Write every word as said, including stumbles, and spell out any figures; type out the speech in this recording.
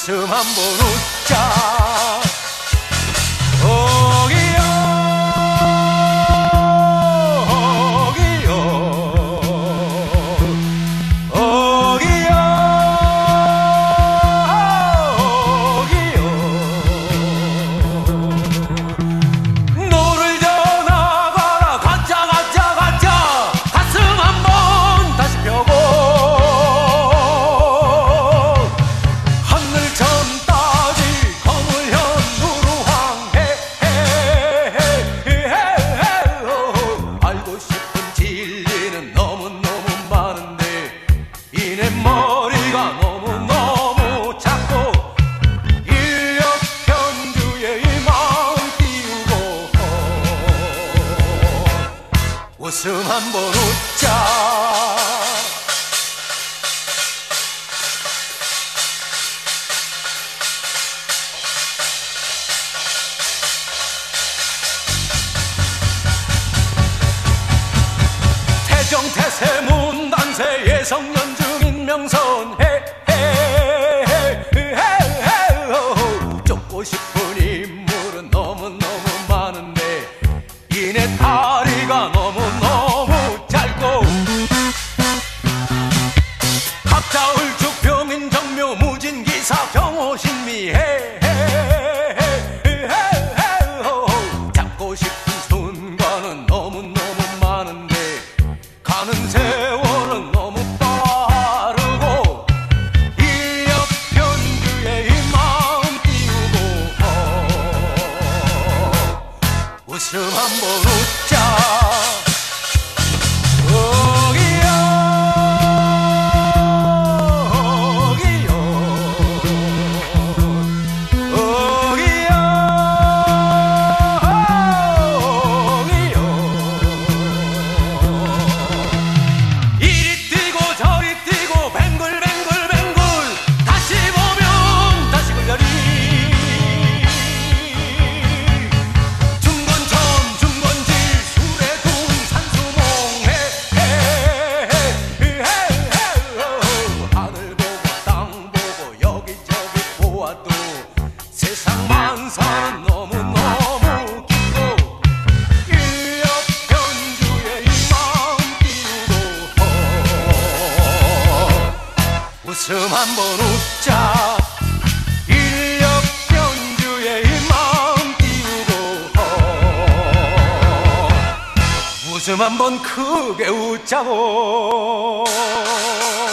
웃음 한번 웃자. 오기요 오기요 오기요 오기요. 노를 져나가라 가자 가자 가자. 가슴 한번 다시 펴고 머리가 너무너무 작고 일력편주의 마음 띄우고 웃음 한번 웃자. 태정태세 문단세 예성연주 명선 헤헤헤헤. 쫓고 싶은 인물은 너무너무 많은데 이내 다리가 너무너무 짧고 갑자을 죽병인 정묘 무진기사 경호신미 헤헤헤헤. 잡고 싶은 순간은 너무너무 많은데 가는 세월은 너무 웃음 한번 웃자. 오기요 오기요 오기요 오기요. 이리 뛰고 저리 뛰고 뱅글뱅글뱅글 다시 보면 다시 굴려리. 세상 만사는 너무너무 깊고 일력편주의 이 마음 띄우고 웃음 한번 웃자. 일력편주의 이 마음 띄우고 웃음 한번 크게 웃자고.